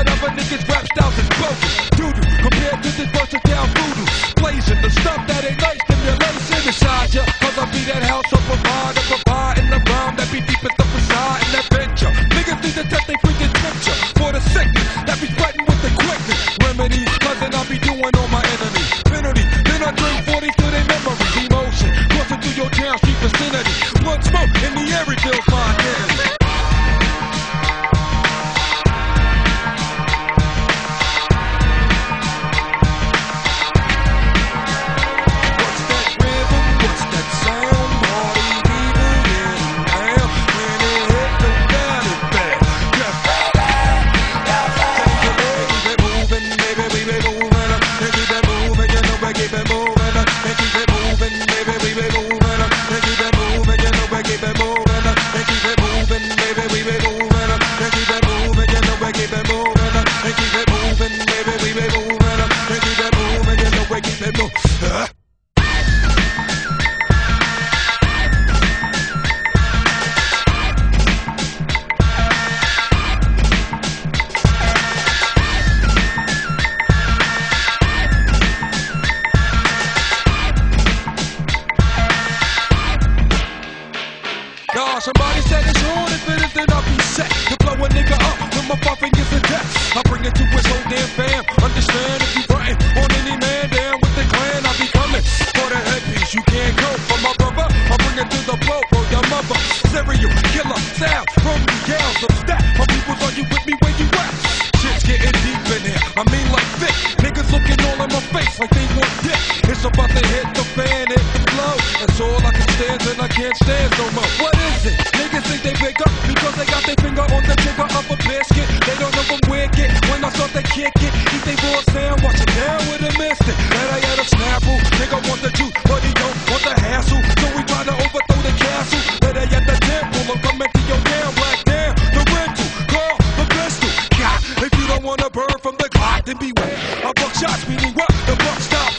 that other niggas rap styles is broken. Doo-doo, compared to this versatile voodoo. Blazing the stuff that ain't nice, stimulation inside ya. Cause I be that house of providing the rhyme that be deep at the facade and adventure. Niggas need to test they freaking picture for the sickness that be spreading with the quickness. Remedies, cousin, I be doing on my enemies. Penalty, then I drink 40 to their memories. Emotion, crossing through your town street vicinity. Blood smoke in the air, it feels my identity. Somebody said it's on, if it is, then I'll be set to blow a nigga up when my buffing is a death. I bring it to his whole damn fam. Understand if you frontin' on any man down with the clan, I'll be coming for the headpiece. You can't go for my brother. I bring it to the blow for your mother. Serial killer sound from the yell. So stack my peoples, are you with me where you at? Shit's getting deep in here. I mean like thick. Niggas looking all in my face like they want dick. It's about to hit the fan, hit the blow. That's all I can stand and I can't stand no more. What is it? Niggas think they bigger because they got their finger on the trigger of a biscuit. They don't know I'm wicked. When I start to kick it, eat they raw sound, watch it down with a mystic. And I had a snapple. Nigga want the juice, but he don't want the hassle. So we try to overthrow the castle. Better at the temple, I'm coming to your damn black down. The rental, call the pistol. God, if you don't want to burn from the clock, then beware. A buckshots meaning what? The buck stop.